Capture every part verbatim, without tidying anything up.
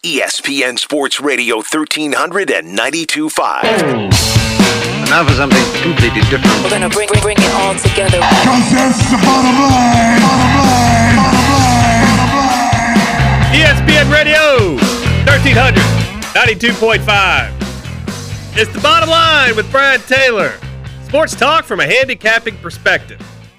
E S P N Sports Radio thirteen hundred and ninety-two point five. And now for something completely different. We're gonna bring, bring, bring it all together. Cause that's the bottom line. Bottom line. Bottom line. Bottom line. E S P N Radio thirteen hundred ninety-two point five. It's the bottom line with Brad Taylor. Sports talk from a handicapping perspective.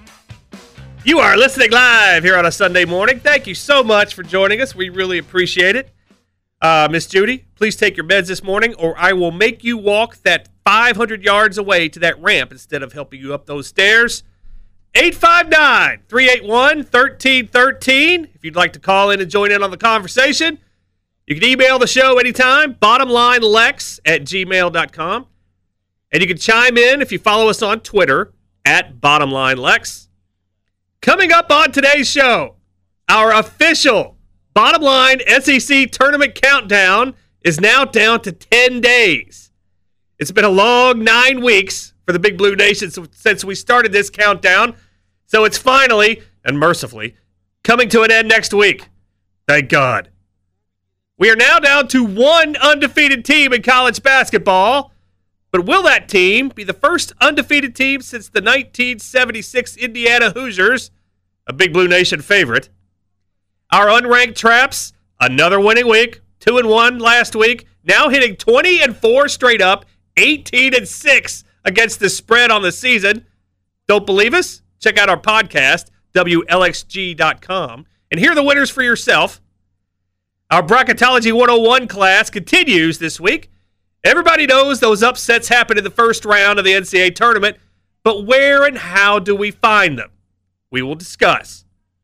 You are listening live here on a Sunday morning. Thank you so much for joining us. We really appreciate it. Uh, Miss Judy, please take your meds this morning, or I will make you walk that five hundred yards away to that ramp instead of helping you up those stairs. eight five nine, three eight one, one three one three. If you'd like to call in and join in on the conversation, you can email the show anytime, bottomlinelex at gmail dot com. And you can chime in if you follow us on Twitter at bottomlinelex. Coming up on today's show, our official Bottom Line S E C Tournament Countdown is now down to ten days. It's been a long nine weeks for the Big Blue Nation since we started this countdown, so it's finally, and mercifully, coming to an end next week. Thank God. We are now down to one undefeated team in college basketball, but will that team be the first undefeated team since the nineteen seventy-six Indiana Hoosiers, a Big Blue Nation favorite? Our unranked Traps, another winning week, two and one last week, now hitting twenty and four straight up, eighteen and six against the spread on the season. Don't believe us? Check out our podcast, W L X G dot com, and hear the winners for yourself. Our Bracketology one oh one class continues this week. Everybody knows those upsets happen in the first round of the N C double A tournament, but where and how do we find them? We will discuss.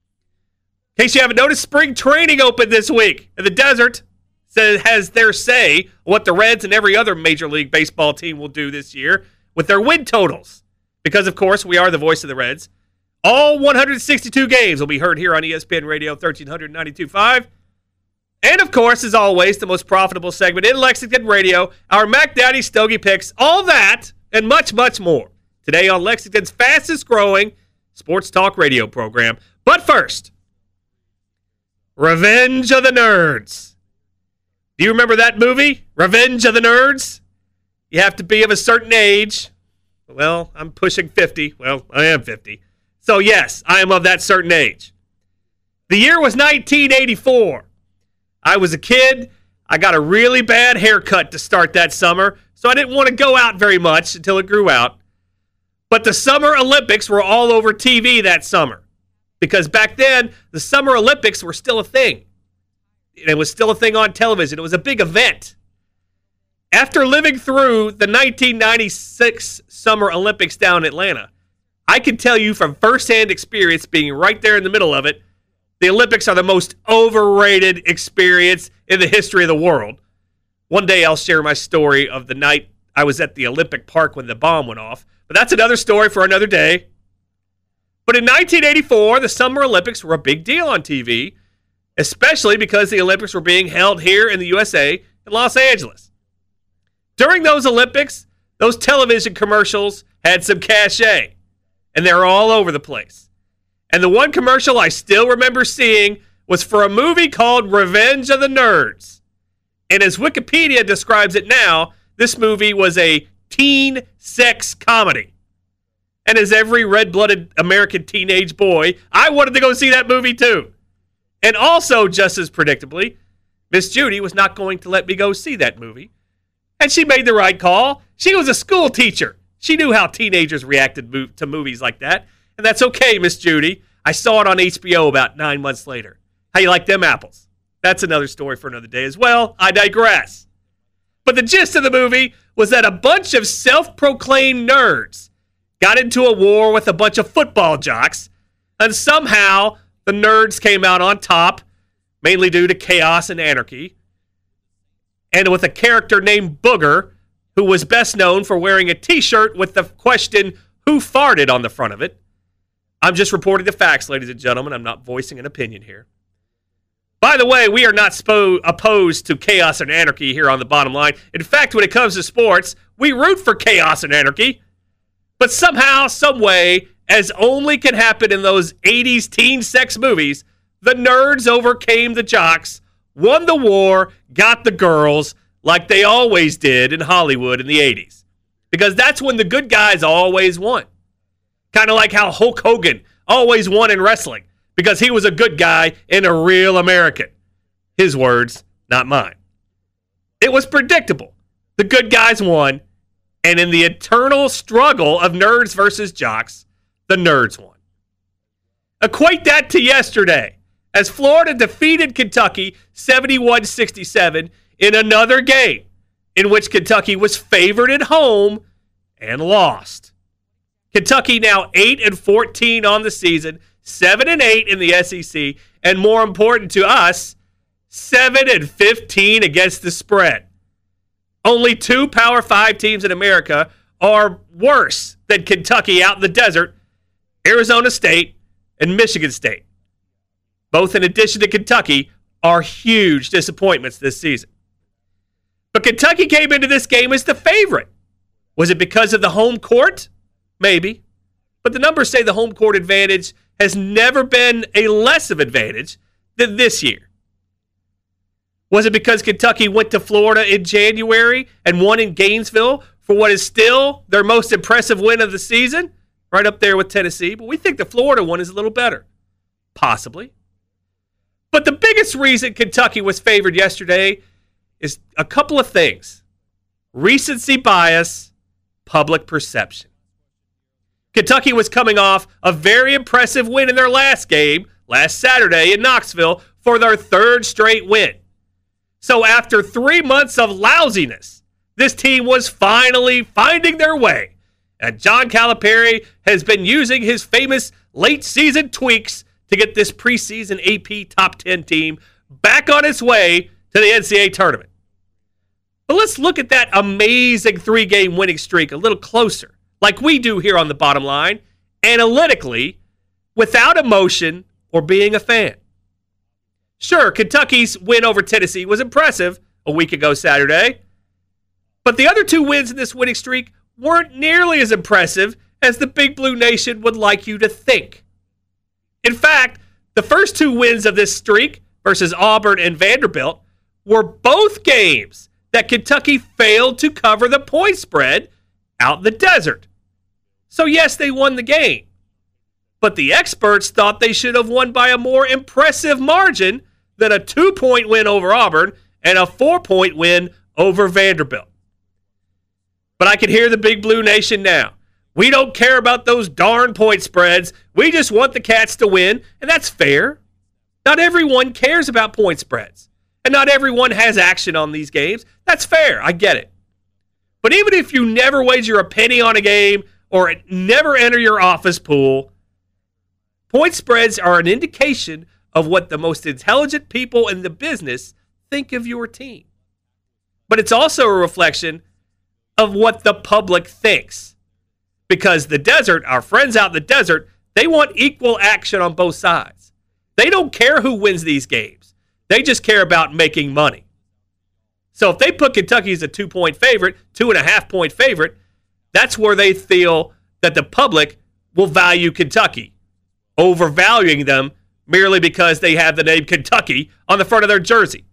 In case you haven't noticed, spring training opened this week, and the Desert has their say what the Reds and every other Major League Baseball team will do this year with their win totals. Because, of course, we are the voice of the Reds. All one hundred sixty-two games will be heard here on E S P N Radio thirteen ninety-two point five. And, of course, as always, the most profitable segment in Lexington radio, our Mac Daddy Stogie Picks, all that and much, much more today on Lexington's fastest-growing sports talk radio program. But first, Revenge of the Nerds. Do you remember that movie, Revenge of the Nerds? You have to be of a certain age. Well, I'm pushing fifty. Well, I am fifty. So, yes, I am of that certain age. The year was nineteen eighty-four. I was a kid. I got a really bad haircut to start that summer, so I didn't want to go out very much until it grew out. But the Summer Olympics were all over T V that summer. Because back then, the Summer Olympics were still a thing. It was still a thing on television. It was a big event. After living through the nineteen ninety-six Summer Olympics down in Atlanta, I can tell you from firsthand experience, being right there in the middle of it, the Olympics are the most overrated experience in the history of the world. One day I'll share my story of the night I was at the Olympic Park when the bomb went off. But that's another story for another day. But in nineteen eighty-four, the Summer Olympics were a big deal on T V, especially because the Olympics were being held here in the U S A in Los Angeles. During those Olympics, those television commercials had some cachet, and they were all over the place. And the one commercial I still remember seeing was for a movie called Revenge of the Nerds. And as Wikipedia describes it now, this movie was a teen sex comedy. And as every red-blooded American teenage boy, I wanted to go see that movie too. And also, just as predictably, Miss Judy was not going to let me go see that movie. And she made the right call. She was a school teacher. She knew how teenagers reacted to movies like that. And that's okay, Miss Judy. I saw it on H B O about nine months later. How you like them apples? That's another story for another day as well. I digress. But the gist of the movie was that a bunch of self-proclaimed nerds got into a war with a bunch of football jocks, and somehow the nerds came out on top, mainly due to chaos and anarchy, and with a character named Booger, who was best known for wearing a t-shirt with the question, "Who farted?" on the front of it. I'm just reporting the facts, ladies and gentlemen. I'm not voicing an opinion here. By the way, we are not spo- opposed to chaos and anarchy here on the Bottom Line. In fact, when it comes to sports, we root for chaos and anarchy. But somehow, some way, as only can happen in those eighties teen sex movies, the nerds overcame the jocks, won the war, got the girls, like they always did in Hollywood in the eighties. Because that's when the good guys always won. Kind of like how Hulk Hogan always won in wrestling, because he was a good guy and a real American. His words, not mine. It was predictable. The good guys won, and in the eternal struggle of nerds versus jocks, the nerds won. Equate that to yesterday, as Florida defeated Kentucky seventy-one sixty-seven in another game in which Kentucky was favored at home and lost. Kentucky now eight and fourteen on the season, seven and eight in the S E C, and more important to us, seven and fifteen against the spread. Only two Power Five teams in America are worse than Kentucky out in the desert, Arizona State and Michigan State. Both, in addition to Kentucky, are huge disappointments this season. But Kentucky came into this game as the favorite. Was it because of the home court? Maybe. But the numbers say the home court advantage has never been a less of advantage than this year. Was it because Kentucky went to Florida in January and won in Gainesville for what is still their most impressive win of the season? Right up there with Tennessee. But we think the Florida one is a little better. Possibly. But the biggest reason Kentucky was favored yesterday is a couple of things. Recency bias, public perception. Kentucky was coming off a very impressive win in their last game, last Saturday in Knoxville, for their third straight win. So after three months of lousiness, this team was finally finding their way. And John Calipari has been using his famous late-season tweaks to get this preseason A P top ten team back on its way to the N C double A tournament. But let's look at that amazing three-game winning streak a little closer, like we do here on the Bottom Line, analytically, without emotion or being a fan. Sure, Kentucky's win over Tennessee was impressive a week ago Saturday, but the other two wins in this winning streak weren't nearly as impressive as the Big Blue Nation would like you to think. In fact, the first two wins of this streak versus Auburn and Vanderbilt were both games that Kentucky failed to cover the point spread out in the desert. So yes, they won the game. But the experts thought they should have won by a more impressive margin than a two-point win over Auburn and a four-point win over Vanderbilt. But I can hear the Big Blue Nation now. We don't care about those darn point spreads. We just want the Cats to win, and that's fair. Not everyone cares about point spreads, and not everyone has action on these games. That's fair. I get it. But even if you never wager a penny on a game or never enter your office pool, point spreads are an indication of what the most intelligent people in the business think of your team. But it's also a reflection of what the public thinks. Because the desert, our friends out in the desert, they want equal action on both sides. They don't care who wins these games. They just care about making money. So if they put Kentucky as a two-point favorite, two-and-a-half-point favorite, that's where they feel that the public will value Kentucky, overvaluing them merely because they have the name Kentucky on the front of their jersey.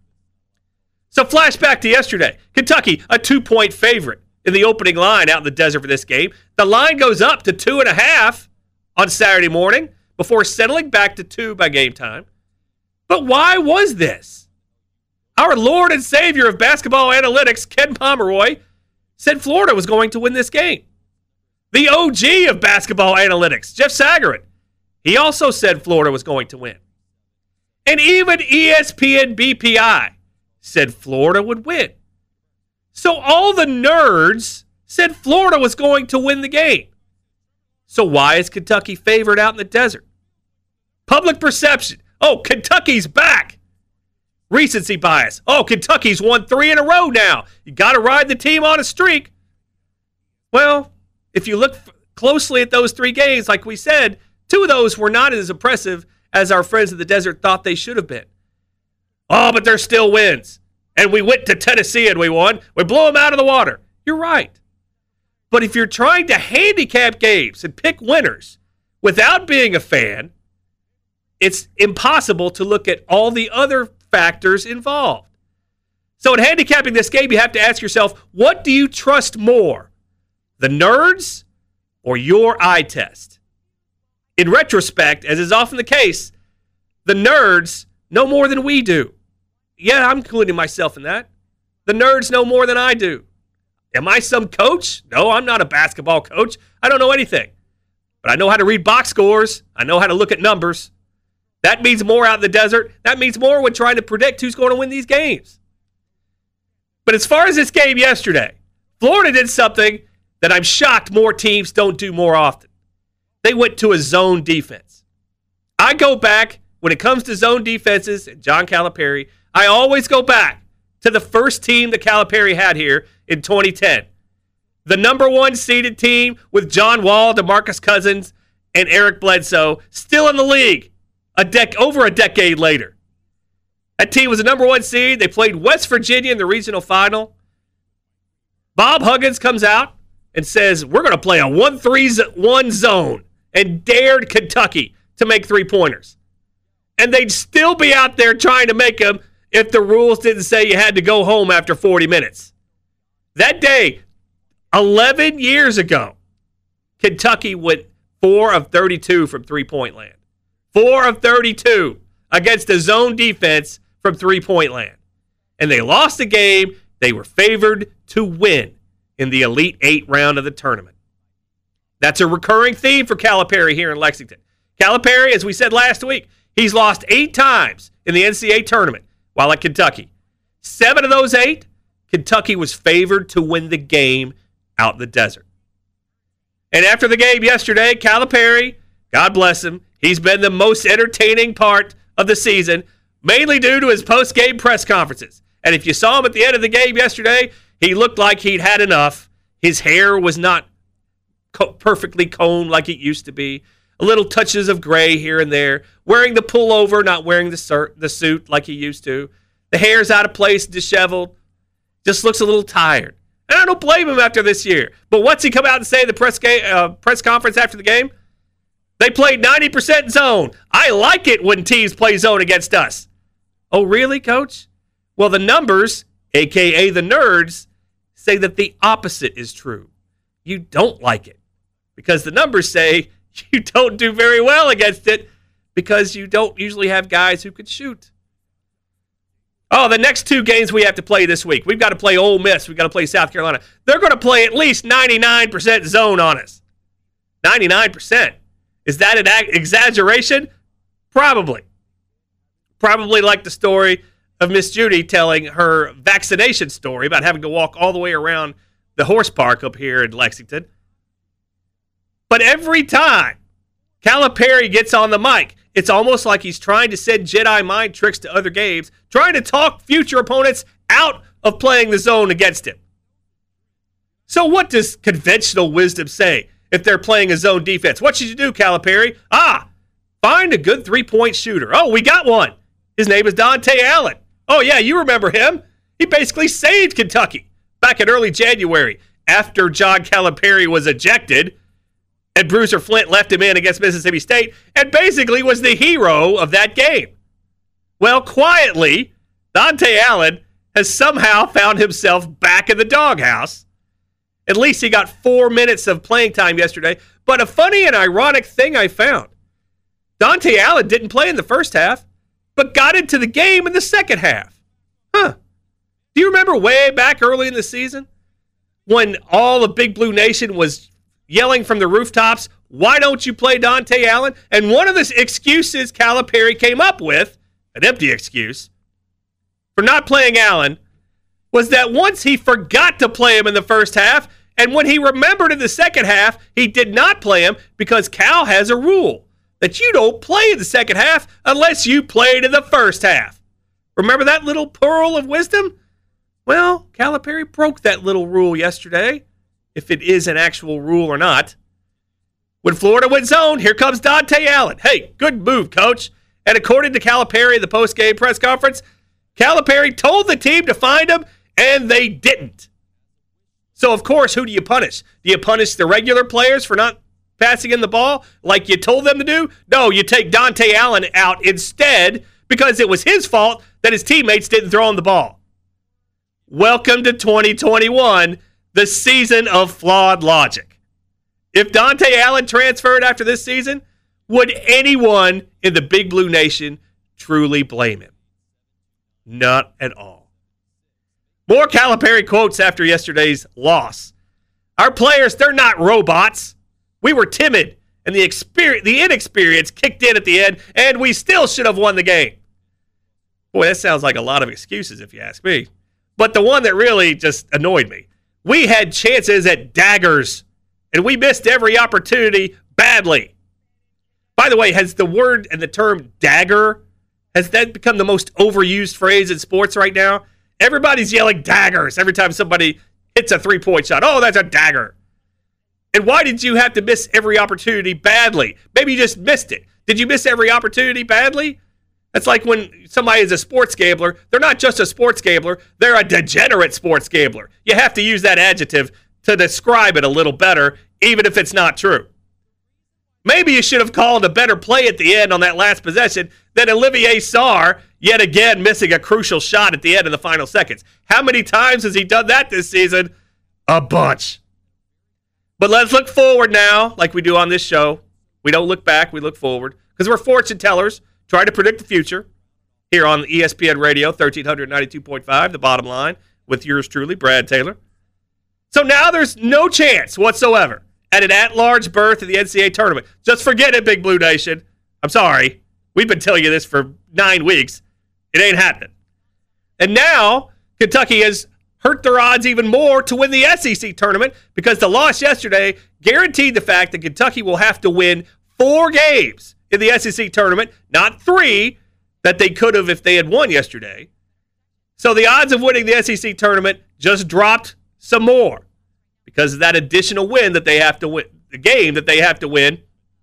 So flashback to yesterday. Kentucky, a two-point favorite in the opening line out in the desert for this game. The line goes up to two and a half on Saturday morning before settling back to two by game time. But why was this? Our Lord and Savior of basketball analytics, Ken Pomeroy, said Florida was going to win this game. The O G of basketball analytics, Jeff Sagarin, he also said Florida was going to win. And even E S P N B P I said Florida would win. So all the nerds said Florida was going to win the game. So why is Kentucky favored out in the desert? Public perception. Oh, Kentucky's back. Recency bias. Oh, Kentucky's won three in a row now. You got to ride the team on a streak. Well, if you look f- closely at those three games, like we said, two of those were not as impressive as our friends of the desert thought they should have been. Oh, but they're still wins. And we went to Tennessee and we won. We blew them out of the water. You're right. But if you're trying to handicap games and pick winners without being a fan, it's impossible to look at all the other factors involved. So in handicapping this game, you have to ask yourself, what do you trust more, the nerds or your eye test? In retrospect, as is often the case, the nerds know more than we do. Yeah, I'm including myself in that. The nerds know more than I do. Am I some coach? No, I'm not a basketball coach. I don't know anything. But I know how to read box scores. I know how to look at numbers. That means more out in the desert. That means more when trying to predict who's going to win these games. But as far as this game yesterday, Florida did something that I'm shocked more teams don't do more often. They went to a zone defense. I go back, when it comes to zone defenses, and John Calipari, I always go back to the first team that Calipari had here in twenty ten. The number one seeded team with John Wall, DeMarcus Cousins, and Eric Bledsoe still in the league a dec- over a decade later. That team was the number one seed. They played West Virginia in the regional final. Bob Huggins comes out and says, we're going to play a one three one zone, and dared Kentucky to make three-pointers. And they'd still be out there trying to make them if the rules didn't say you had to go home after forty minutes. That day, eleven years ago, Kentucky went four of thirty-two from three-point land. four of thirty-two against a zone defense from three-point land. And they lost the game. They were favored to win in the Elite Eight round of the tournament. That's a recurring theme for Calipari here in Lexington. Calipari, as we said last week, he's lost eight times in the N C double A tournament while at Kentucky. Seven of those eight, Kentucky was favored to win the game out in the desert. And after the game yesterday, Calipari, God bless him, he's been the most entertaining part of the season, mainly due to his post-game press conferences. And if you saw him at the end of the game yesterday, he looked like he'd had enough. His hair was not co- perfectly combed like it used to be. A little touches of gray here and there. Wearing the pullover, not wearing the, sur- the suit like he used to. The hair's out of place, disheveled. Just looks a little tired. And I don't blame him after this year. But what's he come out and say at the press, ga- uh, press conference after the game? They played ninety percent zone. I like it when teams play zone against us. Oh, really, Coach? Well, the numbers, a k a the nerds, say that the opposite is true. You don't like it because the numbers say you don't do very well against it because you don't usually have guys who could shoot. Oh, the next two games we have to play this week. We've got to play Ole Miss. We've got to play South Carolina. They're going to play at least ninety-nine percent zone on us. ninety-nine percent. Is that an exaggeration? Probably. Probably like the story of Miss Judy telling her vaccination story about having to walk all the way around the horse park up here in Lexington. But every time Calipari gets on the mic, it's almost like he's trying to send Jedi mind tricks to other games, trying to talk future opponents out of playing the zone against him. So what does conventional wisdom say if they're playing a zone defense? What should you do, Calipari? Ah, find a good three-point shooter. Oh, we got one. His name is Dante Allen. Oh, yeah, you remember him. He basically saved Kentucky back in early January after John Calipari was ejected and Bruiser Flint left him in against Mississippi State and basically was the hero of that game. Well, quietly, Dante Allen has somehow found himself back in the doghouse. At least he got four minutes of playing time yesterday. But a funny and ironic thing I found, Dante Allen didn't play in the first half, but got into the game in the second half. Huh. Do you remember way back early in the season when all the Big Blue Nation was yelling from the rooftops, why don't you play Dante Allen? And one of the excuses Calipari came up with, an empty excuse, for not playing Allen, was that once he forgot to play him in the first half, and when he remembered in the second half, he did not play him because Cal has a rule that you don't play in the second half unless you played in the first half. Remember that little pearl of wisdom? Well, Calipari broke that little rule yesterday, if it is an actual rule or not. When Florida went zone, here comes Dante Allen. Hey, good move, coach. And according to Calipari in the post-game press conference, Calipari told the team to find him, and they didn't. So, of course, who do you punish? Do you punish the regular players for not passing in the ball like you told them to do? No, you take Dante Allen out instead because it was his fault that his teammates didn't throw him the ball. Welcome to twenty twenty-one, the season of flawed logic. If Dante Allen transferred after this season, would anyone in the Big Blue Nation truly blame him? Not at all. More Calipari quotes after yesterday's loss. Our players, they're not robots. We were timid, and the experience, the inexperience kicked in at the end, and we still should have won the game. Boy, that sounds like a lot of excuses if you ask me. But the one that really just annoyed me, we had chances at daggers, and we missed every opportunity badly. By the way, has the word and the term dagger, has that become the most overused phrase in sports right now? Everybody's yelling daggers every time somebody hits a three-point shot. Oh, that's a dagger. And why did you have to miss every opportunity badly? Maybe you just missed it. Did you miss every opportunity badly? That's like when somebody is a sports gambler. They're not just a sports gambler. They're a degenerate sports gambler. You have to use that adjective to describe it a little better, even if it's not true. Maybe you should have called a better play at the end on that last possession than Olivier Sarr, yet again missing a crucial shot at the end of the final seconds. How many times has he done that this season? A bunch. But let's look forward now, like we do on this show. We don't look back, we look forward, because we're fortune tellers. Try to predict the future here on E S P N Radio, thirteen ninety-two point five, The Bottom Line, with yours truly, Brad Taylor. So now there's no chance whatsoever at an at-large berth in the N C double A tournament. Just forget it, Big Blue Nation. I'm sorry. We've been telling you this for nine weeks. It ain't happening. And now Kentucky has hurt their odds even more to win the S E C tournament because the loss yesterday guaranteed the fact that Kentucky will have to win four games in the S E C tournament, not three that they could have if they had won yesterday. So the odds of winning the S E C tournament just dropped some more because of that additional win that they have to win, the game that they have to win.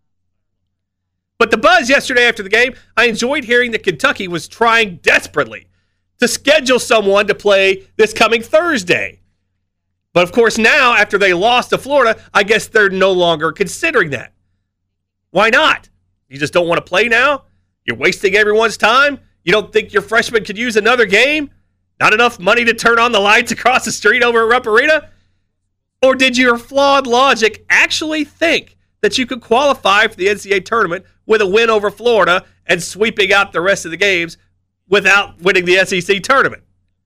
But the buzz yesterday after the game, I enjoyed hearing that Kentucky was trying desperately to schedule someone to play this coming Thursday. But of course now, after they lost to Florida, I guess they're no longer considering that. Why not? You just don't want to play now? You're wasting everyone's time? You don't think your freshmen could use another game? Not enough money to turn on the lights across the street over at Rupp Arena? Or did your flawed logic actually think that you could qualify for the N C double A tournament with a win over Florida and sweeping out the rest of the games without winning the S E C tournament?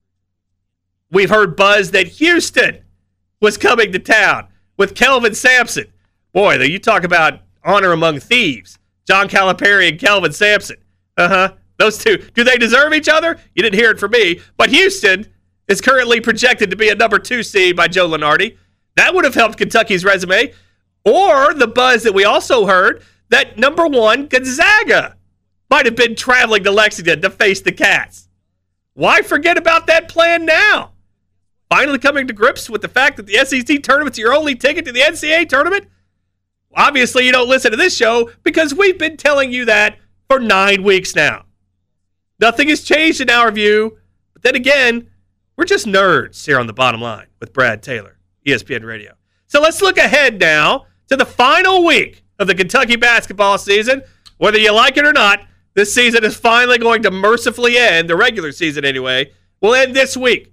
We've heard buzz that Houston was coming to town with Kelvin Sampson. Boy, you talk about honor among thieves. John Calipari and Kelvin Sampson. Uh-huh. Those two. Do they deserve each other? You didn't hear it from me. But Houston is currently projected to be a number two seed by Joe Lunardi. That would have helped Kentucky's resume. Or the buzz that we also heard that number one, Gonzaga, might have been traveling to Lexington to face the Cats. Why forget about that plan now? Finally coming to grips with the fact that the S E C tournament's your only ticket to the N C double A tournament? Obviously, you don't listen to this show because we've been telling you that for nine weeks now. Nothing has changed in our view, but then again, we're just nerds here on The Bottom Line with Brad Taylor, E S P N Radio. So let's look ahead now to the final week of the Kentucky basketball season. Whether you like it or not, this season is finally going to mercifully end, the regular season anyway, will end this week.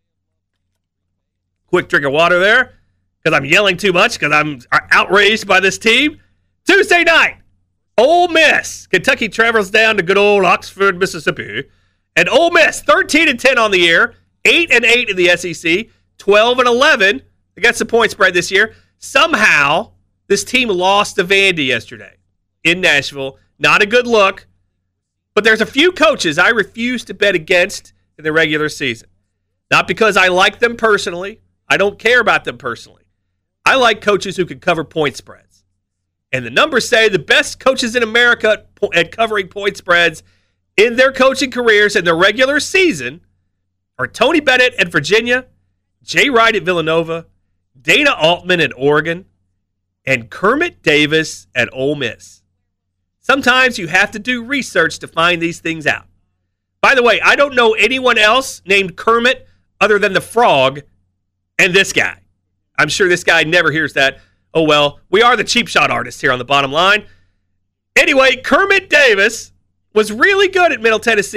Quick drink of water there, because I'm yelling too much, because I'm outraged by this team. Tuesday night, Ole Miss. Kentucky travels down to good old Oxford, Mississippi. And Ole Miss, thirteen and ten on the year, eight and eight in the S E C, twelve and eleven against the point spread this year. Somehow, this team lost to Vandy yesterday in Nashville. Not a good look. But there's a few coaches I refuse to bet against in the regular season. Not because I like them personally. I don't care about them personally. I like coaches who can cover point spreads. And the numbers say the best coaches in America at covering point spreads in their coaching careers in the regular season are Tony Bennett at Virginia, Jay Wright at Villanova, Dana Altman at Oregon, and Kermit Davis at Ole Miss. Sometimes you have to do research to find these things out. By the way, I don't know anyone else named Kermit other than the Frog and this guy. I'm sure this guy never hears that. Oh, well, we are the cheap shot artists here on The Bottom Line. Anyway, Kermit Davis was really good at Middle Tennessee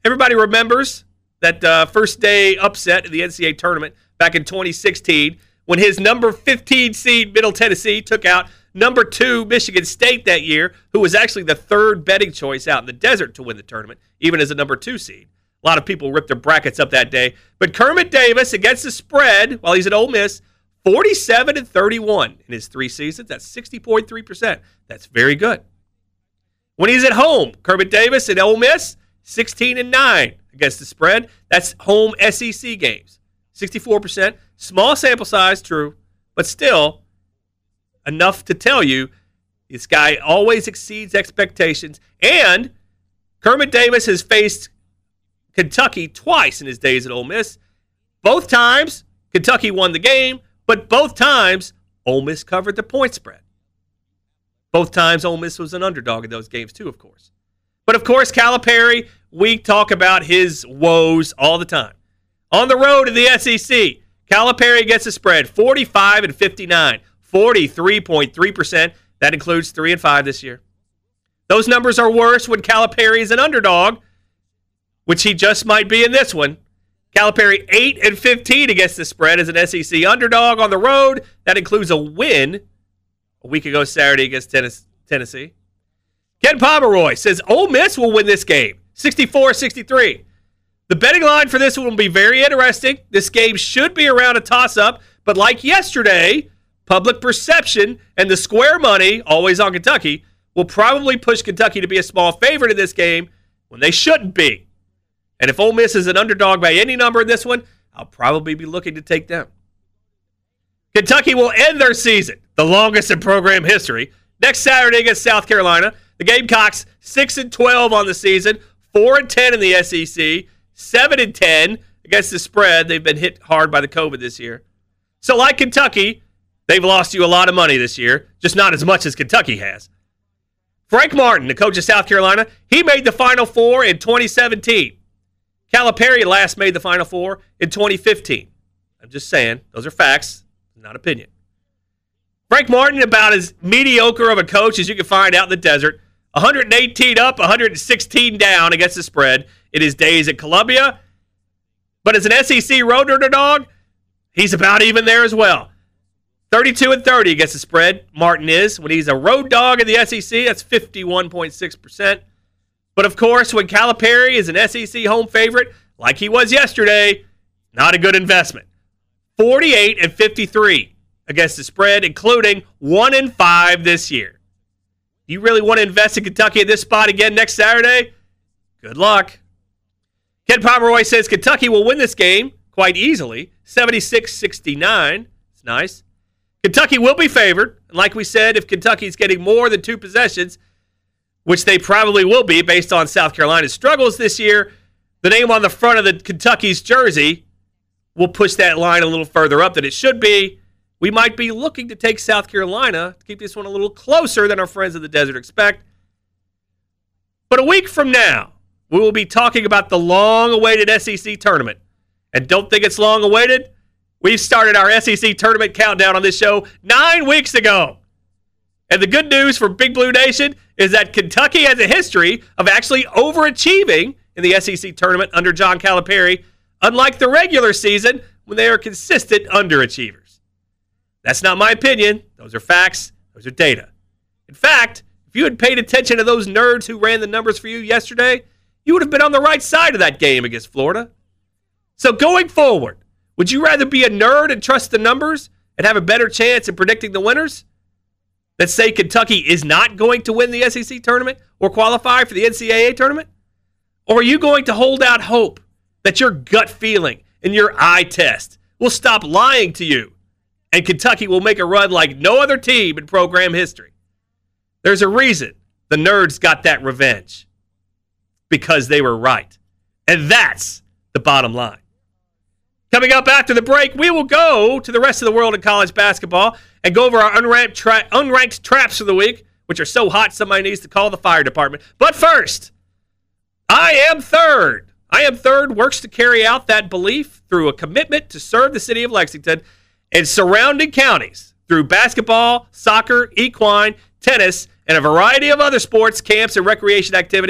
Everybody remembers that uh, first day upset in the N C double A tournament back in twenty sixteen when his number fifteen seed Middle Tennessee took out number two Michigan State that year, who was actually the third betting choice out in the desert to win the tournament, even as a number two seed. A lot of people ripped their brackets up that day. But Kermit Davis against the spread while he's at Ole Miss, forty-seven and thirty-one in his three seasons. That's sixty point three percent. That's very good. When he's at home, Kermit Davis at Ole Miss, sixteen and nine against the spread. That's home S E C games. sixty-four percent. Small sample size, true, but still enough to tell you this guy always exceeds expectations. And Kermit Davis has faced Kentucky twice in his days at Ole Miss. Both times, Kentucky won the game, but both times, Ole Miss covered the point spread. Both times, Ole Miss was an underdog in those games too, of course. But, of course, Calipari, we talk about his woes all the time. On the road in the S E C, Calipari gets a spread, forty-five and fifty-nine, forty-three point three percent. That includes three and five this year. Those numbers are worse when Calipari is an underdog, which he just might be in this one. Calipari eight and fifteen against the spread as an S E C underdog on the road. That includes a win a week ago Saturday against Tennessee. Ken Pomeroy says Ole Miss will win this game, sixty-four sixty-three. The betting line for this one will be very interesting. This game should be around a toss-up, but like yesterday, public perception and the square money, always on Kentucky, will probably push Kentucky to be a small favorite in this game when they shouldn't be. And if Ole Miss is an underdog by any number in this one, I'll probably be looking to take them. Kentucky will end their season, the longest in program history, next Saturday against South Carolina. The Gamecocks six and twelve on the season, four and ten in the S E C, seven and ten against the spread. They've been hit hard by the COVID this year. So like Kentucky, they've lost you a lot of money this year, just not as much as Kentucky has. Frank Martin, the coach of South Carolina, he made the Final Four in twenty seventeen. Calipari last made the Final Four in twenty fifteen. I'm just saying, those are facts, not opinion. Frank Martin, about as mediocre of a coach as you can find out in the desert, one hundred eighteen up, one hundred sixteen down against the spread in his days at Columbia. But as an S E C road underdog, he's about even there as well. thirty-two and thirty against the spread, Martin is. When he's a road dog in the S E C, that's fifty-one point six percent. But, of course, when Calipari is an S E C home favorite, like he was yesterday, not a good investment. forty-eight and fifty-three against the spread, including one and five this year. Do you really want to invest in Kentucky at this spot again next Saturday? Good luck. Ken Pomeroy says Kentucky will win this game quite easily, seventy-six sixty-nine. It's nice. Kentucky will be favored. And like we said, if Kentucky's getting more than two possessions, which they probably will be based on South Carolina's struggles this year, the name on the front of the Kentucky's jersey will push that line a little further up than it should be. We might be looking to take South Carolina to keep this one a little closer than our friends of the desert expect. But a week from now, we will be talking about the long-awaited S E C tournament. And don't think it's long-awaited? We've started our S E C tournament countdown on this show nine weeks ago. And the good news for Big Blue Nation is that Kentucky has a history of actually overachieving in the S E C tournament under John Calipari, unlike the regular season when they are consistent underachievers. That's not my opinion. Those are facts. Those are data. In fact, if you had paid attention to those nerds who ran the numbers for you yesterday, you would have been on the right side of that game against Florida. So going forward, would you rather be a nerd and trust the numbers and have a better chance in predicting the winners that say Kentucky is not going to win the S E C tournament or qualify for the N C double A tournament? Or are you going to hold out hope that your gut feeling and your eye test will stop lying to you and Kentucky will make a run like no other team in program history? There's a reason the nerds got that revenge. Because they were right. And that's the bottom line. Coming up after the break, we will go to the rest of the world in college basketball and go over our unranked, tra- unranked traps of the week, which are so hot somebody needs to call the fire department. But first, I Am Third. I Am Third works to carry out that belief through a commitment to serve the city of Lexington and surrounding counties through basketball, soccer, equine, tennis, and a variety of other sports, camps, and recreation activities.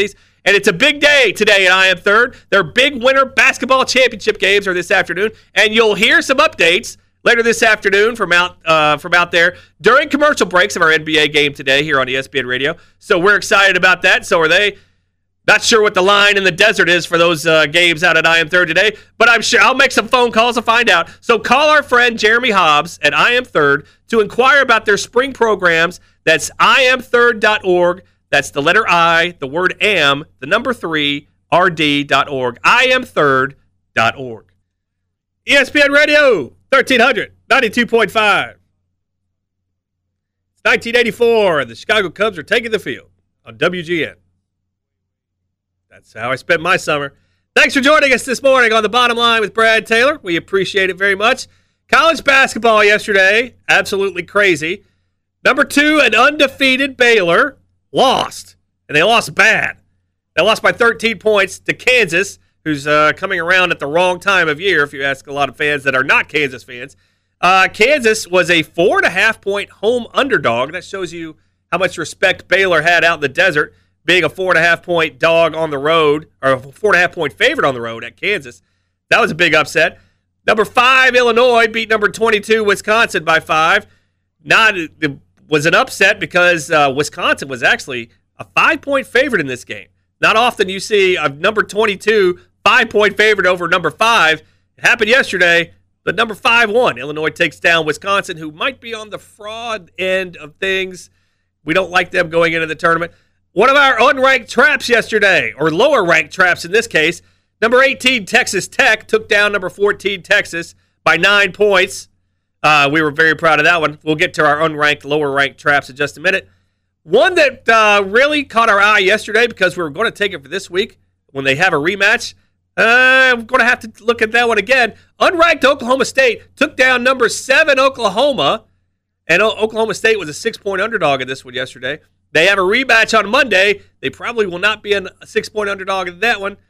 And it's a big day today at I Am Third. Their big winter basketball championship games are this afternoon, and you'll hear some updates later this afternoon from out uh, from out there during commercial breaks of our N B A game today here on E S P N Radio. So we're excited about that. So are they. Not sure what the line in the desert is for those uh, games out at I Am Third today, but I'm sure I'll make some phone calls to find out. So call our friend Jeremy Hobbs at I Am Third to inquire about their spring programs. That's I am third dot org. That's the letter I, the word am, the number three, R D dot org. I am third dot org. E S P N Radio, thirteen hundred, ninety-two point five. It's nineteen eighty-four, and the Chicago Cubs are taking the field on W G N. That's how I spent my summer. Thanks for joining us this morning on The Bottom Line with Brad Taylor. We appreciate it very much. College basketball yesterday, absolutely crazy. Number two, an undefeated Baylor lost, and they lost bad. They lost by thirteen points to Kansas, who's uh, coming around at the wrong time of year, if you ask a lot of fans that are not Kansas fans. Uh, Kansas was a four and a half point home underdog. That shows you how much respect Baylor had out in the desert, being a four and a half point dog on the road, or a four and a half point favorite on the road at Kansas. That was a big upset. Number five, Illinois beat number twenty-two, Wisconsin by five. Not it was an upset because uh, Wisconsin was actually a five point favorite in this game. Not often you see a number twenty-two five point favorite over number five. It happened yesterday, but number five won. Illinois takes down Wisconsin, who might be on the fraud end of things. We don't like them going into the tournament. One of our unranked traps yesterday, or lower-ranked traps in this case, number eighteen, Texas Tech, took down number fourteen, Texas, by nine points. Uh, we were very proud of that one. We'll get to our unranked, lower-ranked traps in just a minute. One that uh, really caught our eye yesterday because we were going to take it for this week when they have a rematch. Uh, I'm going to have to look at that one again. Unranked Oklahoma State took down number seven, Oklahoma, and o- Oklahoma State was a six-point underdog in this one yesterday. They have a rematch on Monday. They probably will not be a six-point underdog in that one.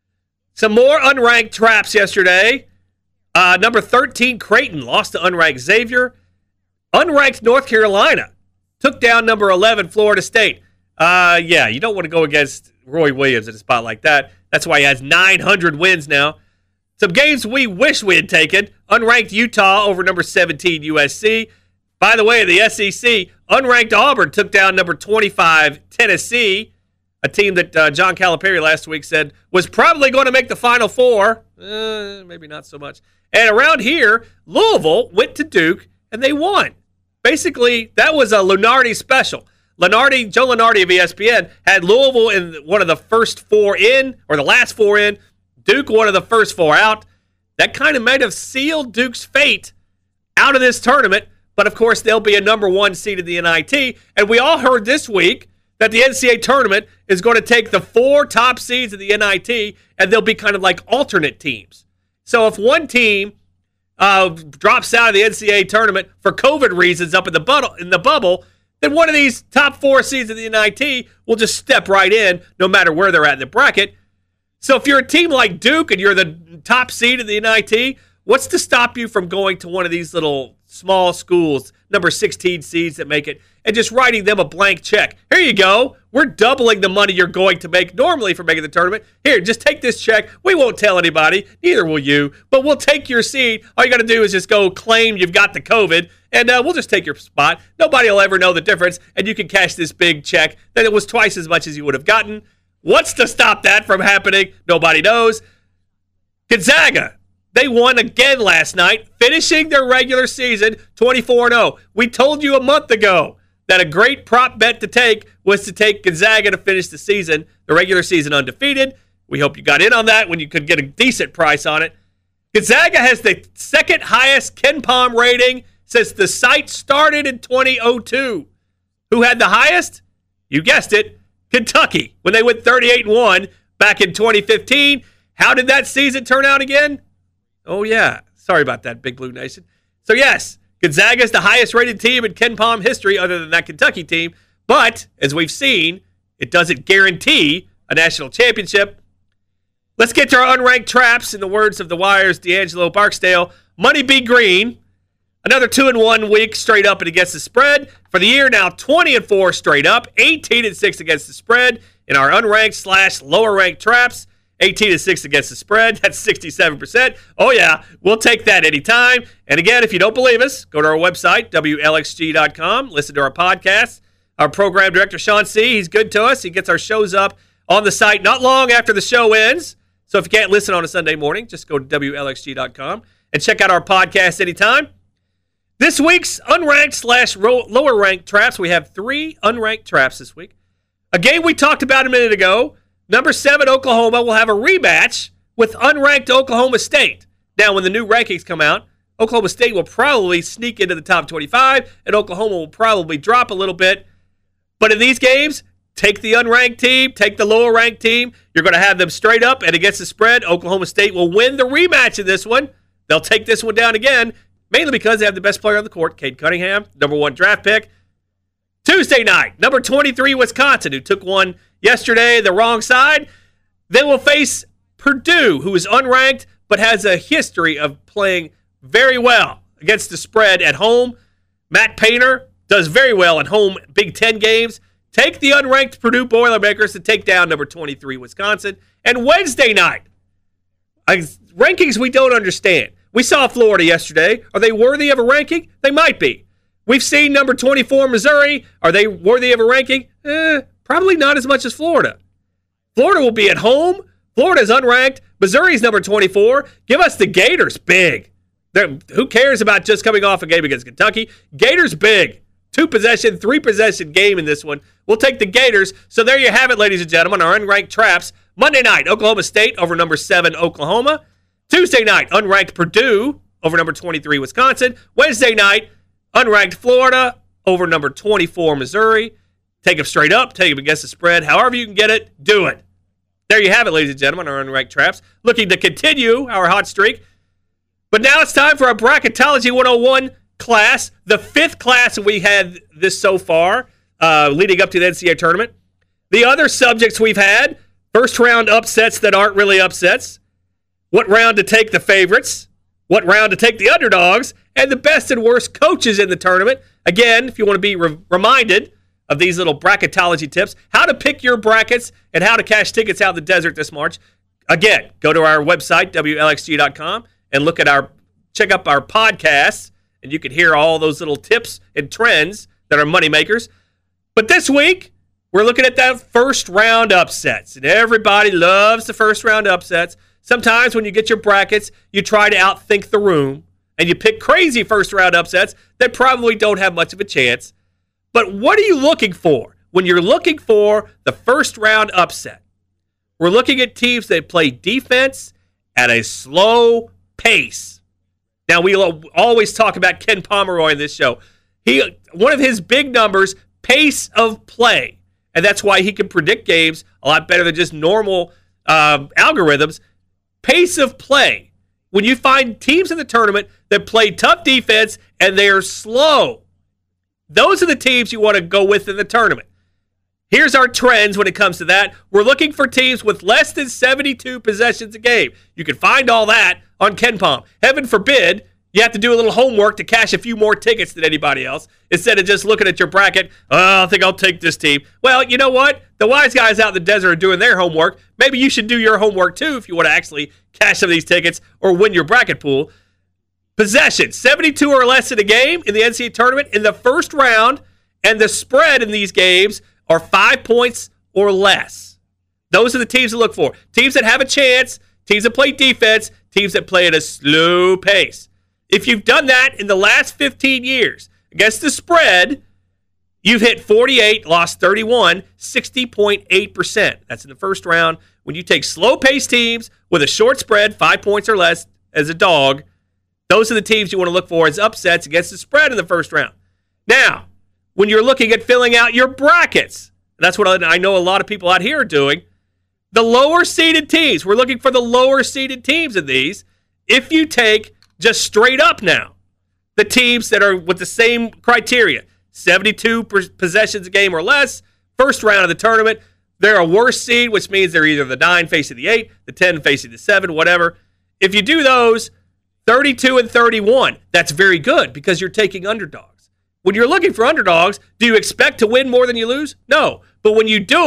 Some more unranked traps yesterday. Uh, number thirteen, Creighton, lost to unranked Xavier. Unranked North Carolina took down number eleven, Florida State. Uh, yeah, you don't want to go against Roy Williams in a spot like that. That's why he has nine hundred wins now. Some games we wish we had taken. Unranked Utah over number seventeen, U S C. By the way, the S E C, unranked Auburn took down number twenty-five, Tennessee, a team that uh, John Calipari last week said was probably going to make the Final Four. Uh, maybe not so much. And around here, Louisville went to Duke, and they won. Basically, that was a Lunardi special. Lunardi, Joe Lunardi of E S P N, had Louisville in one of the first four in, or the last four in. Duke one of the first four out. That kind of might have sealed Duke's fate out of this tournament. But, of course, they'll be a number one seed in the N I T. And we all heard this week that the N C double A tournament is going to take the four top seeds of the N I T, and they'll be kind of like alternate teams. So if one team uh, drops out of the N C double A tournament for COVID reasons up in the, bubble, in the bubble, then one of these top four seeds of the N I T will just step right in no matter where they're at in the bracket. So if you're a team like Duke and you're the top seed of the N I T, what's to stop you from going to one of these little small schools, number sixteen seeds that make it, and just writing them a blank check? Here you go. We're doubling the money you're going to make normally for making the tournament. Here, just take this check. We won't tell anybody. Neither will you. But we'll take your seat. All you got to do is just go claim you've got the COVID, and uh, we'll just take your spot. Nobody will ever know the difference, and you can cash this big check that it was twice as much as you would have gotten. What's to stop that from happening? Nobody knows. Gonzaga. They won again last night, finishing their regular season twenty-four and oh. We told you a month ago that a great prop bet to take was to take Gonzaga to finish the season, the regular season undefeated. We hope you got in on that when you could get a decent price on it. Gonzaga has the second highest KenPom rating since the site started in twenty oh two. Who had the highest? You guessed it, Kentucky, when they went thirty-eight and one back in twenty fifteen. How did that season turn out again? Oh, yeah. Sorry about that, Big Blue Nation. So, yes, Gonzaga is the highest-rated team in KenPom history other than that Kentucky team. But, as we've seen, it doesn't guarantee a national championship. Let's get to our unranked traps. In the words of the Wire's D'Angelo Barksdale, money be green. Another two and one week straight up and against the spread. For the year, now twenty and four straight up, eighteen and six against the spread. in our unranked slash lower ranked traps. eighteen to six against the spread. That's sixty-seven percent. Oh, yeah, we'll take that anytime. And again, if you don't believe us, go to our website, W L X G dot com. Listen to our podcast. Our program director, Sean C., he's good to us. He gets our shows up on the site not long after the show ends. So if you can't listen on a Sunday morning, just go to W L X G dot com and check out our podcast anytime. This week's unranked slash lower ranked traps, we have three unranked traps this week. A game we talked about a minute ago, number seven Oklahoma will have a rematch with unranked Oklahoma State. Now, when the new rankings come out, Oklahoma State will probably sneak into the top twenty-five, and Oklahoma will probably drop a little bit. But in these games, take the unranked team, take the lower ranked team. You're going to have them straight up, and against the spread, Oklahoma State will win the rematch in this one. They'll take this one down again, mainly because they have the best player on the court, Cade Cunningham, number one draft pick. Tuesday night, number twenty-three Wisconsin, who took one yesterday the wrong side. They will face Purdue, who is unranked but has a history of playing very well against the spread at home. Matt Painter does very well at home Big Ten games. Take the unranked Purdue Boilermakers to take down number twenty-three Wisconsin. And Wednesday night, uh, rankings we don't understand. We saw Florida yesterday. Are they worthy of a ranking? They might be. We've seen number twenty-four Missouri. Are they worthy of a ranking? Eh, probably not as much as Florida. Florida will be at home. Florida's unranked. Missouri's number twenty-four. Give us the Gators big. They're, who cares about just coming off a game against Kentucky? Gators big. Two possession, three possession game in this one. We'll take the Gators. So there you have it, ladies and gentlemen, our unranked traps. Monday night, Oklahoma State over number seven Oklahoma. Tuesday night, unranked Purdue over number twenty-three Wisconsin. Wednesday night, unranked Florida over number twenty-four Missouri. Take them straight up, take them against the spread. However you can get it, do it. There you have it, ladies and gentlemen, our unranked traps. Looking to continue our hot streak. But now it's time for our Bracketology one oh one class, the fifth class we had this so far, uh, leading up to the N C double A tournament. The other subjects we've had, first round upsets that aren't really upsets, what round to take the favorites, what round to take the underdogs, and the best and worst coaches in the tournament. Again, if you want to be re- reminded of these little bracketology tips, how to pick your brackets and how to cash tickets out in the desert this March. Again, go to our website, W L X G dot com, and look at our, check up our podcasts, and you can hear all those little tips and trends that are money makers. But this week, we're looking at that first round upsets, and everybody loves the first round upsets. Sometimes when you get your brackets, you try to outthink the room, and you pick crazy first-round upsets that probably don't have much of a chance. But what are you looking for when you're looking for the first-round upset? We're looking at teams that play defense at a slow pace. Now, we always talk about Ken Pomeroy in this show. He, one of his big numbers, pace of play, and that's why he can predict games a lot better than just normal um, algorithms. Pace of play. When you find teams in the tournament that play tough defense and they are slow, those are the teams you want to go with in the tournament. Here's our trends when it comes to that. We're looking for teams with less than seventy-two possessions a game. You can find all that on KenPom. Heaven forbid you have to do a little homework to cash a few more tickets than anybody else instead of just looking at your bracket. Oh, I think I'll take this team. Well, you know what? The wise guys out in the desert are doing their homework. Maybe you should do your homework too if you want to actually cash some of these tickets or win your bracket pool. Possession, seventy-two or less in a game in the N C double A tournament in the first round, and the spread in these games are five points or less. Those are the teams to look for. Teams that have a chance, teams that play defense, teams that play at a slow pace. If you've done that in the last fifteen years against the spread, you've hit forty-eight, lost thirty-one, sixty point eight percent. That's in the first round. When you take slow-paced teams with a short spread, five points or less as a dog, those are the teams you want to look for as upsets against the spread in the first round. Now, when you're looking at filling out your brackets, that's what I know a lot of people out here are doing, the lower-seeded teams, we're looking for the lower-seeded teams in these. If you take just straight up now, the teams that are with the same criteria, seventy-two possessions a game or less, first round of the tournament, they're a worse seed, which means they're either the nine facing the eight, the ten facing the seven, whatever. If you do those, thirty-two and thirty-one, that's very good because you're taking underdogs. When you're looking for underdogs, do you expect to win more than you lose? No. But when you do it,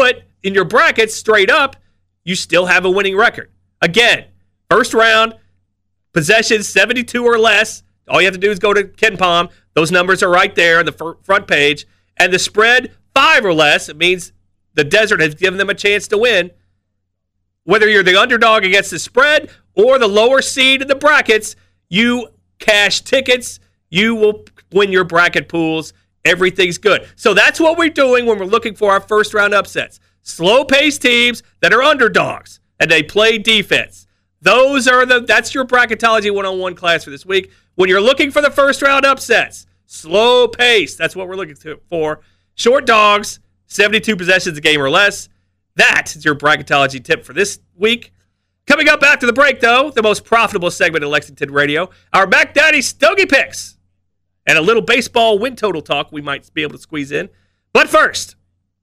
in your brackets straight up, you still have a winning record. Again, first round, possessions seventy-two or less. All you have to do is go to KenPom. Those numbers are right there on the fr- front page. And the spread, five or less. It means the Desert has given them a chance to win. Whether you're the underdog against the spread or the lower seed in the brackets, you cash tickets. You will win your bracket pools. Everything's good. So that's what we're doing when we're looking for our first round upsets. Slow-paced teams that are underdogs and they play defense. Those are the that's your bracketology one oh one class for this week. When you're looking for the first round upsets, slow pace. That's what we're looking to, for. Short dogs, seventy-two possessions a game or less. That is your bracketology tip for this week. Coming up after the break, though, the most profitable segment in Lexington radio, our Mac Daddy Stogie picks and a little baseball win total talk we might be able to squeeze in. But first,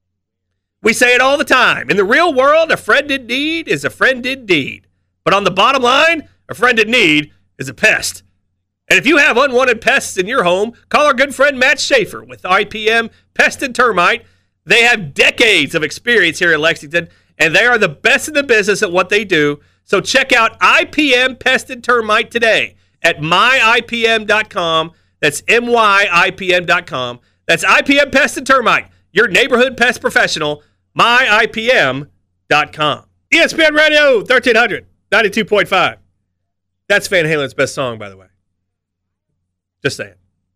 we say it all the time. In the real world, a friend in need is a friend indeed. But on the bottom line, a friend in need is a pest. And if you have unwanted pests in your home, call our good friend Matt Schaefer with I P M Pest and Termite. They have decades of experience here in Lexington, and they are the best in the business at what they do. So check out I P M Pest and Termite today at my I P M dot com. That's M Y I P M dot com. That's I P M Pest and Termite, your neighborhood pest professional, my I P M dot com. E S P N Radio, thirteen hundred, ninety-two point five. That's Van Halen's best song, by the way. Just saying.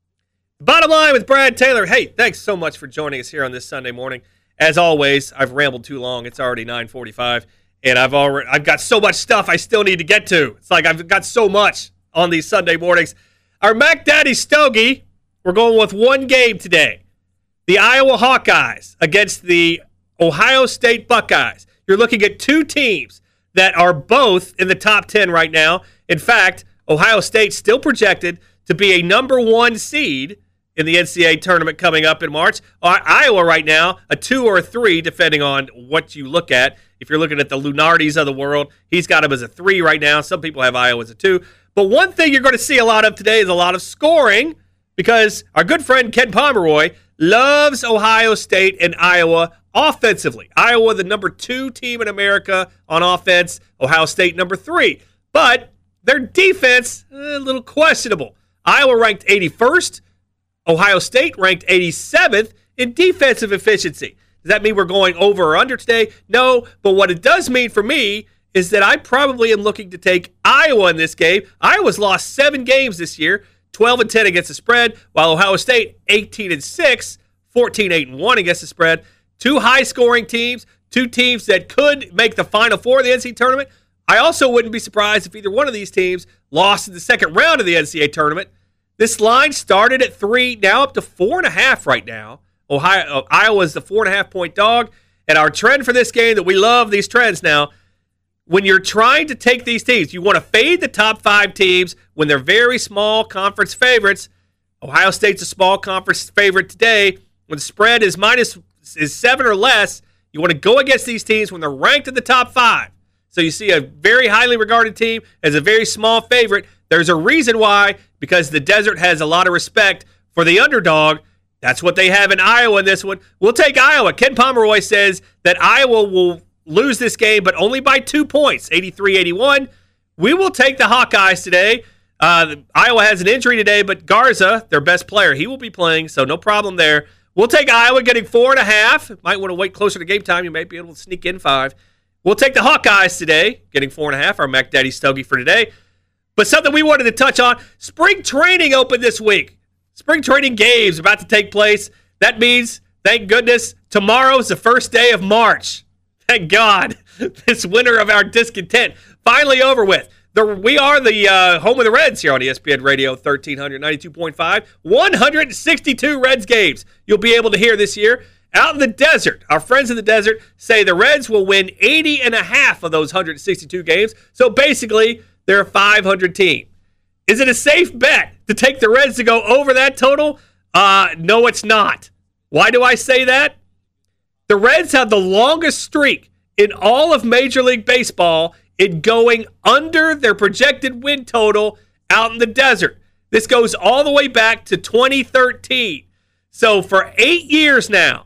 Bottom line with Brad Taylor. Hey, thanks so much for joining us here on this Sunday morning. As always, I've rambled too long. It's already nine forty-five, and I've already I've got so much stuff I still need to get to. It's like I've got so much on these Sunday mornings. Our Mac Daddy Stogie, we're going with one game today. The Iowa Hawkeyes against the Ohio State Buckeyes. You're looking at two teams that are both in the top ten right now. In fact, Ohio State still projected to be a number one seed in the N C double A tournament coming up in March. Uh, Iowa right now, a two or a three, depending on what you look at. If you're looking at the Lunardis of the world, he's got him as a three right now. Some people have Iowa as a two. But one thing you're going to see a lot of today is a lot of scoring because our good friend Ken Pomeroy loves Ohio State and Iowa offensively. Iowa, the number two team in America on offense. Ohio State, number three. But their defense, a little questionable. Iowa ranked eighty-first. Ohio State ranked eighty-seventh in defensive efficiency. Does that mean we're going over or under today? No, but what it does mean for me is that I probably am looking to take Iowa in this game. Iowa's lost seven games this year, twelve and ten against the spread, while Ohio State eighteen and six, fourteen eight and one against the spread. Two high-scoring teams, two teams that could make the Final Four of the N C double A tournament. I also wouldn't be surprised if either one of these teams lost in the second round of the N C double A tournament. This line started at three, now up to four and a half right now. Ohio, uh, Iowa's the four and a half point dog. And our trend for this game, that we love these trends now, when you're trying to take these teams, you want to fade the top five teams when they're very small conference favorites. Ohio State's a small conference favorite today. When the spread is minus is seven or less, you want to go against these teams when they're ranked in the top five. So you see a very highly regarded team as a very small favorite. There's a reason why, because the Desert has a lot of respect for the underdog. That's what they have in Iowa in this one. We'll take Iowa. Ken Pomeroy says that Iowa will lose this game, but only by two points, eighty-three eighty-one. We will take the Hawkeyes today. Uh, Iowa has an injury today, but Garza, their best player, he will be playing, so no problem there. We'll take Iowa getting four and a half. Might want to wait closer to game time. You may be able to sneak in five. We'll take the Hawkeyes today, getting four and a half, our Mac Daddy Stogie for today. But something we wanted to touch on, spring training opened this week. Spring training games about to take place. That means, thank goodness, tomorrow's the first day of March. Thank God. This winter of our discontent finally over with. The, we are the uh, home of the Reds here on E S P N Radio thirteen hundred, ninety-two point five. one hundred sixty-two Reds games you'll be able to hear this year. Out in the desert, our friends in the desert say the Reds will win eighty and a half of those one hundred sixty-two games. So basically, they're a five hundred team. Is it a safe bet to take the Reds to go over that total? Uh, no, it's not. Why do I say that? The Reds have the longest streak in all of Major League Baseball in going under their projected win total out in the desert. This goes all the way back to twenty thirteen. So for eight years now,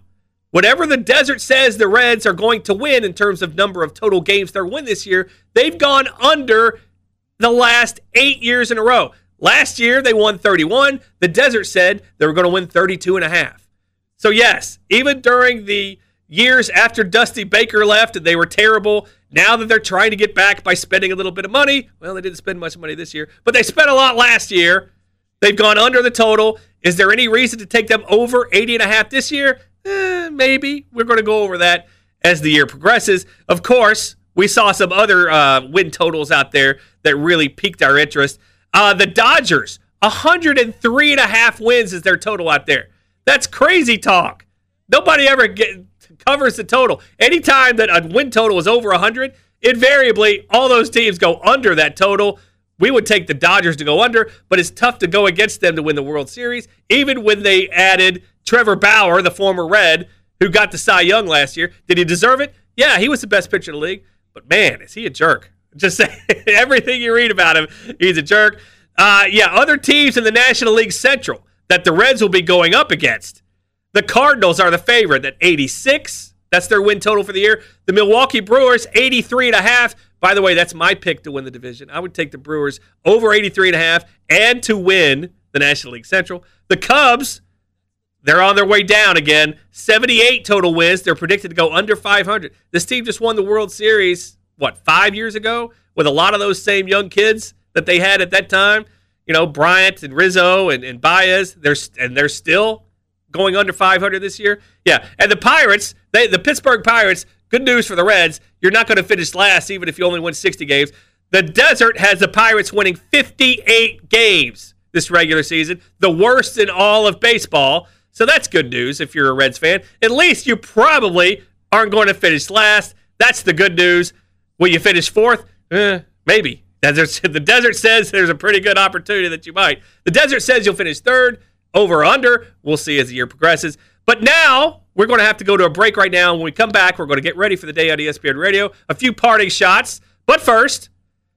Whatever the Desert says the Reds are going to win in terms of number of total games they're win this year, they've gone under the last eight years in a row. Last year, they won thirty-one. The Desert said they were going to win thirty-two and a half. So, yes, even during the years after Dusty Baker left and they were terrible, now that they're trying to get back by spending a little bit of money, well, they didn't spend much money this year, but they spent a lot last year. They've gone under the total. Is there any reason to take them over eighty and a half this year? Eh, maybe. We're going to go over that as the year progresses. Of course, we saw some other uh, win totals out there that really piqued our interest. Uh, the Dodgers, one hundred three and a half wins is their total out there. That's crazy talk. Nobody ever get, covers the total. Anytime that a win total is over one hundred, invariably all those teams go under that total. We would take the Dodgers to go under, but it's tough to go against them to win the World Series, even when they added Trevor Bauer, the former Red, who got the Cy Young last year. Did he deserve it? Yeah, he was the best pitcher in the league, but man, is he a jerk. Just say everything you read about him, he's a jerk. Uh, yeah, other teams in the National League Central that the Reds will be going up against. The Cardinals are the favorite at eighty-six. That's their win total for the year. The Milwaukee Brewers, eighty-three and a half. By the way, that's my pick to win the division. I would take the Brewers over eighty-three and a half and to win the National League Central. The Cubs, they're on their way down again. seventy-eight total wins. They're predicted to go under five hundred. This team just won the World Series, what, five years ago? With a lot of those same young kids that they had at that time. You know, Bryant and Rizzo and, and Baez. They're, and they're still going under five hundred this year. Yeah, and the Pirates, they, the Pittsburgh Pirates, good news for the Reds. You're not going to finish last even if you only win sixty games. The Desert has the Pirates winning fifty-eight games this regular season, the worst in all of baseball. So that's good news if you're a Reds fan. At least you probably aren't going to finish last. That's the good news. Will you finish fourth? Eh, maybe. Desert, the Desert says there's a pretty good opportunity that you might. The Desert says you'll finish third, over or under. We'll see as the year progresses. But now we're going to have to go to a break right now. When we come back, we're going to get ready for the day on E S P N Radio. A few parting shots. But first,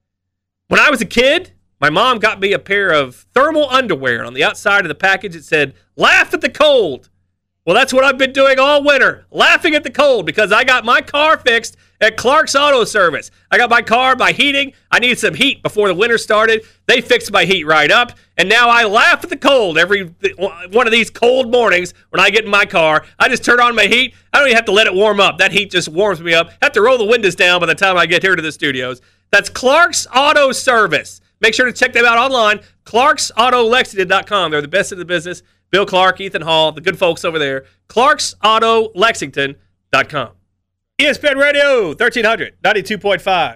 when I was a kid, my mom got me a pair of thermal underwear. On the outside of the package, it said, "Laugh at the cold." Well, that's what I've been doing all winter, laughing at the cold, because I got my car fixed at Clark's Auto Service. I got my car, my heating. I needed some heat before the winter started. They fixed my heat right up, and now I laugh at the cold every one of these cold mornings when I get in my car. I just turn on my heat. I don't even have to let it warm up. That heat just warms me up. I have to roll the windows down by the time I get here to the studios. That's Clark's Auto Service. Make sure to check them out online, clarks auto lexington dot com. They're the best in the business. Bill Clark, Ethan Hall, the good folks over there. clarks auto lexington dot com. E S P N Radio, thirteen hundred, ninety-two point five.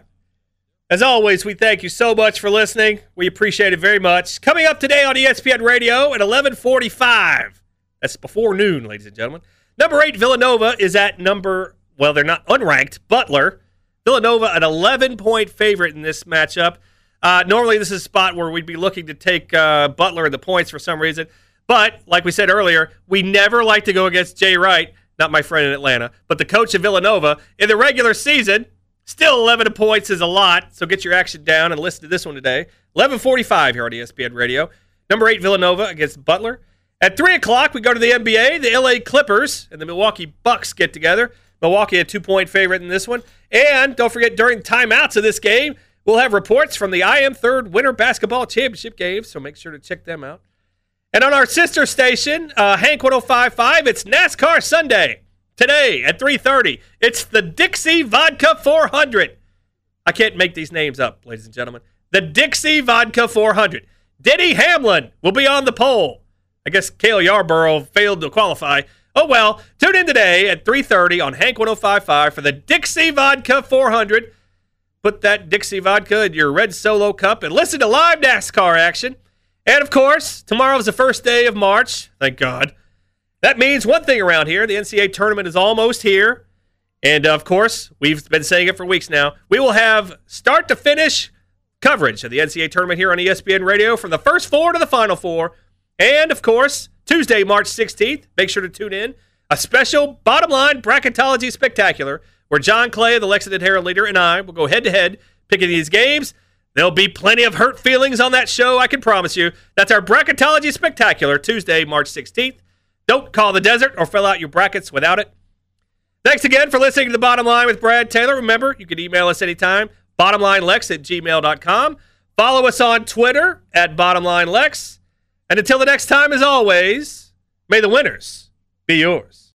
As always, we thank you so much for listening. We appreciate it very much. Coming up today on E S P N Radio at eleven forty-five. That's before noon, ladies and gentlemen. Number eight, Villanova, is at number, well, they're not unranked, Butler. Villanova, an eleven-point favorite in this matchup. Uh, normally, this is a spot where we'd be looking to take uh, Butler in the points for some reason. But, like we said earlier, we never like to go against Jay Wright, not my friend in Atlanta, but the coach of Villanova. In the regular season, still eleven points is a lot, so get your action down and listen to this one today. eleven forty-five here on E S P N Radio. Number eight, Villanova against Butler. At three o'clock, we go to the N B A. The L A Clippers and the Milwaukee Bucks get together. Milwaukee a two-point favorite in this one. And don't forget, during timeouts of this game, we'll have reports from the I M Third Winter Basketball Championship games, so make sure to check them out. And on our sister station, uh, Hank one oh five point five, it's NASCAR Sunday. Today at three thirty, it's the Dixie Vodka four hundred. I can't make these names up, ladies and gentlemen. The Dixie Vodka four hundred. Denny Hamlin will be on the pole. I guess Cale Yarborough failed to qualify. Oh, well, tune in today at three thirty on Hank one oh five point five for the Dixie Vodka four hundred. Put that Dixie Vodka in your red Solo cup and listen to live NASCAR action. And, of course, tomorrow is the first day of March. Thank God. That means one thing around here. The N C double A tournament is almost here. And, of course, we've been saying it for weeks now. We will have start-to-finish coverage of the N C double A tournament here on E S P N Radio from the first four to the final four. And, of course, Tuesday, March sixteenth, make sure to tune in, a special Bottom Line Bracketology Spectacular where John Clay, the Lexington Herald leader, and I will go head-to-head picking these games. There'll be plenty of hurt feelings on that show, I can promise you. That's our Bracketology Spectacular, Tuesday, March sixteenth. Don't call the Desert or fill out your brackets without it. Thanks again for listening to The Bottom Line with Brad Taylor. Remember, you can email us anytime, bottomlinelex at gmail dot com. Follow us on Twitter at bottomlinelex. And until the next time, as always, may the winners be yours.